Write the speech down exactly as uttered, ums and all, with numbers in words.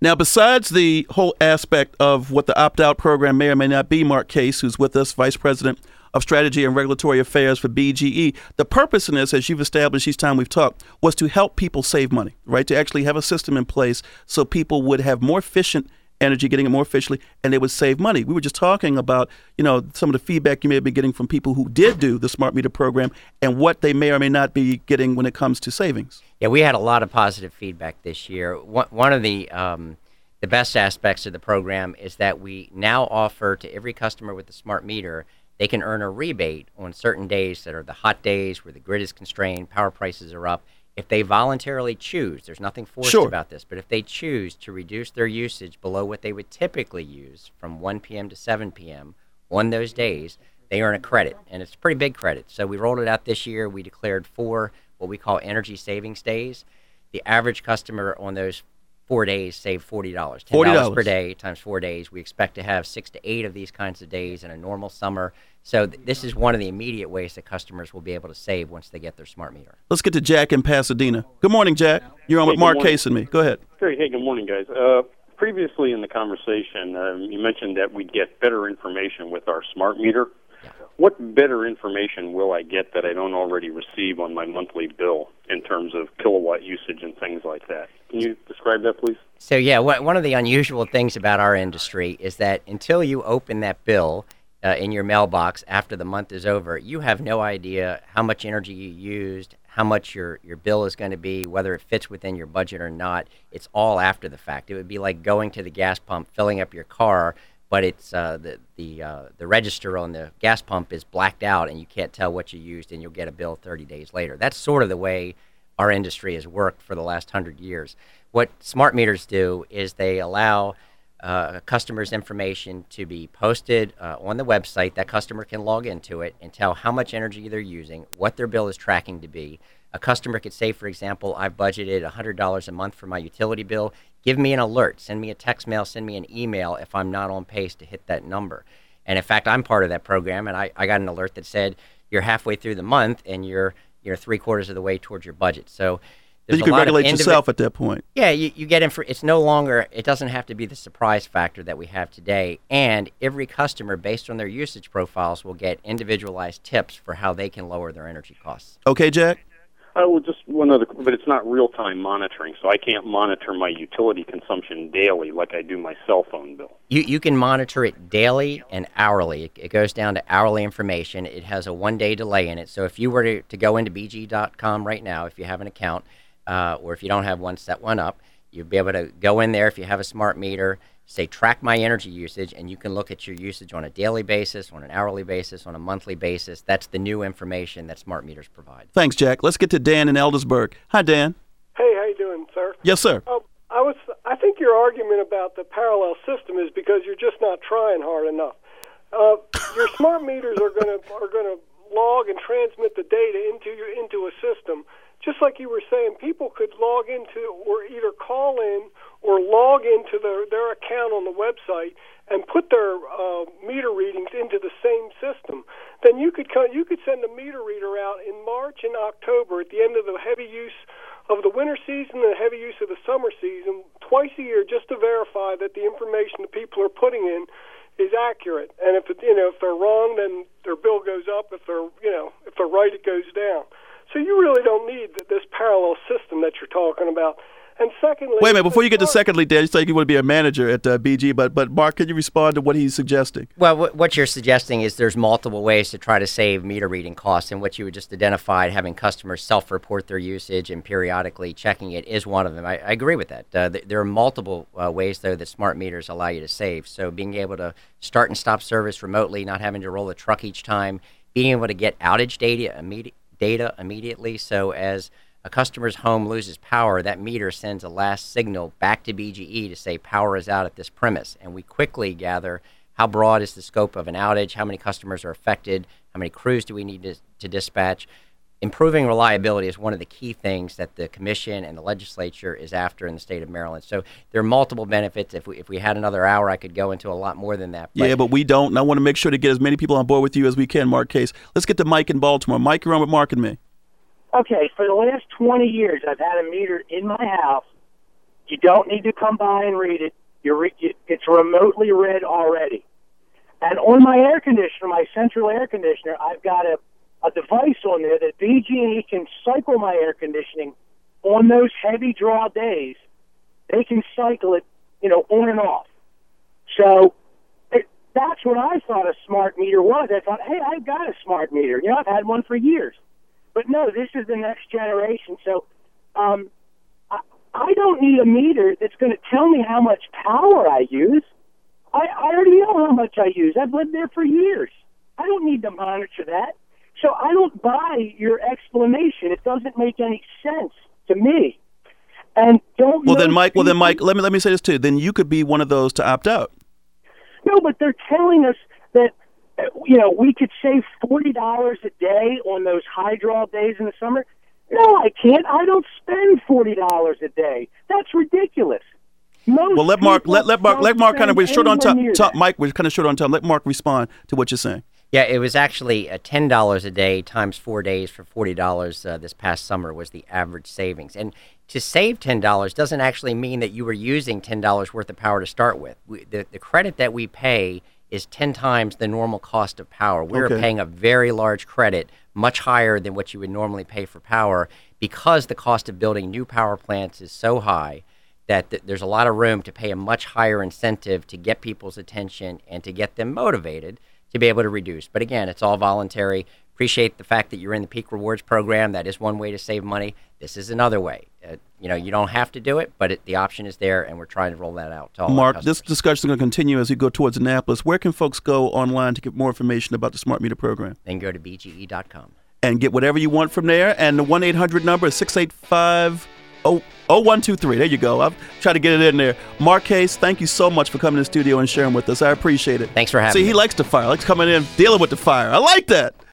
Now, besides the whole aspect of what the opt-out program may or may not be, Mark Case, who's with us, Vice President of Strategy and Regulatory Affairs for B G E, the purpose in this, as you've established each time we've talked, was to help people save money, right? To actually have a system in place so people would have more efficient energy, getting it more efficiently, and they would save money. We were just talking about, you know, some of the feedback you may have been getting from people who did do the smart meter program and what they may or may not be getting when it comes to savings. Yeah, we had a lot of positive feedback this year. One, one of the um, the best aspects of the program is that we now offer to every customer with a smart meter, they can earn a rebate on certain days that are the hot days where the grid is constrained, power prices are up. If they voluntarily choose, there's nothing forced Sure. about this, but if they choose to reduce their usage below what they would typically use from one p.m. to seven p.m. on those days, they earn a credit, and it's a pretty big credit. So we rolled it out this year. We declared four what we call energy savings days. The average customer on those four days saved forty dollars. ten dollars forty dollars per day times four days. We expect to have six to eight of these kinds of days in a normal summer. So th- this is one of the immediate ways that customers will be able to save once they get their smart meter. Let's get to Jack in Pasadena. Good morning, Jack. You're on Hey, with good Mark morning. Case and me. Go ahead. Hey, hey, good morning, guys. Uh, previously in the conversation, um, you mentioned that we'd get better information with our smart meter. Yeah. What better information will I get that I don't already receive on my monthly bill in terms of kilowatt usage and things like that? Can you describe that, please? So yeah, wh- one of the unusual things about our industry is that until you open that bill uh, in your mailbox after the month is over, you have no idea how much energy you used, how much your, your bill is going to be, whether it fits within your budget or not. It's all after the fact. It would be like going to the gas pump, filling up your car, but it's uh, the the uh, the register on the gas pump is blacked out, and you can't tell what you used, and you'll get a bill thirty days later. That's sort of the way our industry has worked for the last hundred years. What smart meters do is they allow uh, a customer's information to be posted uh, on the website. That customer can log into it and tell how much energy they're using, what their bill is tracking to be. A customer could say, for example, I've budgeted one hundred dollars a month for my utility bill. Give me an alert. Send me a text mail. Send me an email if I'm not on pace to hit that number. And in fact, I'm part of that program, and I, I got an alert that said you're halfway through the month and you're you're three quarters of the way towards your budget. So there's you a can lot regulate of indivi- yourself at that point. Yeah, you, you get in for, it's no longer, it doesn't have to be the surprise factor that we have today. And every customer, based on their usage profiles, will get individualized tips for how they can lower their energy costs. Okay, Jack? Uh, well, just one other, but it's not real-time monitoring, so I can't monitor my utility consumption daily like I do my cell phone bill. You you can monitor it daily and hourly. It, it goes down to hourly information. It has a one-day delay in it. So if you were to, to go into b g dot com right now, if you have an account, uh, or if you don't have one, set one up, you'll be able to go in there if you have a smart meter, say track my energy usage, and you can look at your usage on a daily basis, on an hourly basis, on a monthly basis. That's the new information that smart meters provide. Thanks, Jack. Let's get to Dan in Eldersburg. Hi, Dan. Hey, how you doing, sir? Yes, sir. Uh, I was. I think your argument about the parallel system is because you're just not trying hard enough. Uh, your smart meters are going to are going to log and transmit the data into your into a system. Just like you were saying, people could log into or either call in or log into their, their account on the website and put their uh, meter readings into the same system. Then you could you could send a meter reader out in March and October at the end of the heavy use of the winter season and the heavy use of the summer season twice a year just to verify that the information that people are putting in is accurate. And if it, you know if they're wrong, then their bill goes up. If they're you know if they're right, it goes down. So you really don't need this parallel system that you're talking about. And secondly, Wait a minute. Before you get to secondly, Dan, you say you want to be a manager at uh, B G, but but Mark, can you respond to what he's suggesting? Well, w- what you're suggesting is there's multiple ways to try to save meter reading costs, and what you just identified, having customers self-report their usage and periodically checking it, is one of them. I, I agree with that. Uh, th- there are multiple uh, ways, though, that smart meters allow you to save. So being able to start and stop service remotely, not having to roll a truck each time, being able to get outage data, immedi- data immediately, so as a customer's home loses power, that meter sends a last signal back to B G E to say power is out at this premise. And we quickly gather how broad is the scope of an outage, how many customers are affected, how many crews do we need to, to dispatch. Improving reliability is one of the key things that the Commission and the legislature is after in the state of Maryland. So there are multiple benefits. If we if we had another hour, I could go into a lot more than that. But yeah, but we don't. And I want to make sure to get as many people on board with you as we can, Mark Case. Let's get to Mike in Baltimore. Mike, you're on with Mark and me. Okay, for the last twenty years, I've had a meter in my house You don't need to come by and read it. You're re- it's remotely read already. And on my air conditioner, my central air conditioner, I've got a, a device on there that B G E can cycle my air conditioning on those heavy draw days. They can cycle it, you know, on and off. So it, that's what I thought a smart meter was. I thought, hey, I've got a smart meter. You know, I've had one for years. But no, this is the next generation. So um, I, I don't need a meter that's going to tell me how much power I use. I, I already know how much I use. I've lived there for years. I don't need to monitor that. So I don't buy your explanation. It doesn't make any sense to me. And don't well then, Mike. people, Well then, Mike. Let me let me say this too. Then you could be one of those to opt out. No, but they're telling us that you know we could save forty dollars a day on those high draw days in the summer. No, I can't. I don't spend forty dollars a day. That's ridiculous. Most well, let Mark let let Mark let Mark kind of we're short on time. time. Mike, we're kind of short on time. Let Mark respond to what you're saying. Yeah, it was actually uh, ten dollars a day times four days for forty dollars uh, this past summer was the average savings. And to save ten dollars doesn't actually mean that you were using ten dollars worth of power to start with. We, the, the credit that we pay is ten times the normal cost of power. We're Okay. paying a very large credit, much higher than what you would normally pay for power, because the cost of building new power plants is so high that th- there's a lot of room to pay a much higher incentive to get people's attention and to get them motivated to be able to reduce. But again, it's all voluntary. Appreciate the fact that you're in the Peak Rewards program. That is one way to save money. This is another way. Uh, you know, you don't have to do it, but it, the option is there, and we're trying to roll that out to all our Mark, customers. this discussion is going to continue as we go towards Annapolis. Where can folks go online to get more information about the Smart Meter program? Then go to B G E dot com. And get whatever you want from there. And the one eight hundred number is six eight five oh one two three. There you go. I've tried to get it in there. Mark Case, thank you so much for coming to the studio and sharing with us. I appreciate it. Thanks for having See, me. he likes the fire. He likes coming in, dealing with the fire. I like that.